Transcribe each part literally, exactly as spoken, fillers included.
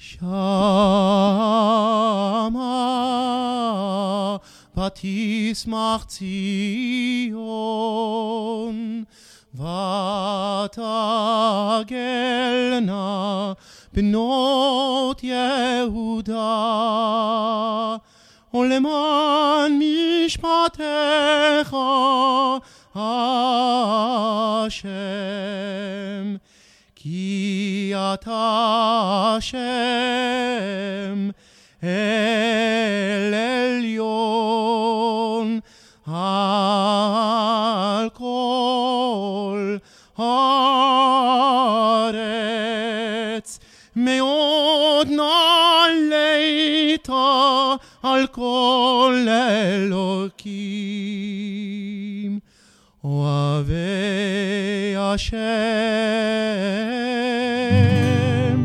שמה ותשמח ציון ותגלנה בנות יהודה ולמען משפטך השם כי אתה השם אל עליון על כל הארץ מאוד נעלית על כל אלוקים אוהבי השם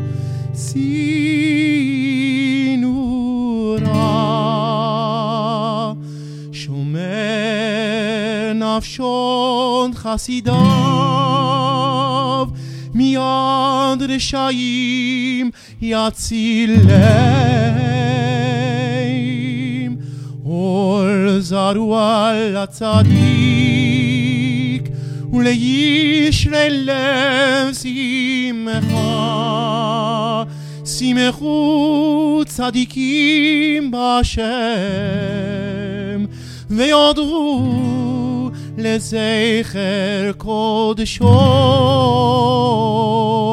סינורה שומר נפשון חסידיו מיד רשעים יצילם עול זרוע לצדיק ולישרי לב שמחה שמחו צדיקים בהשם ויודרו לזכר קודשו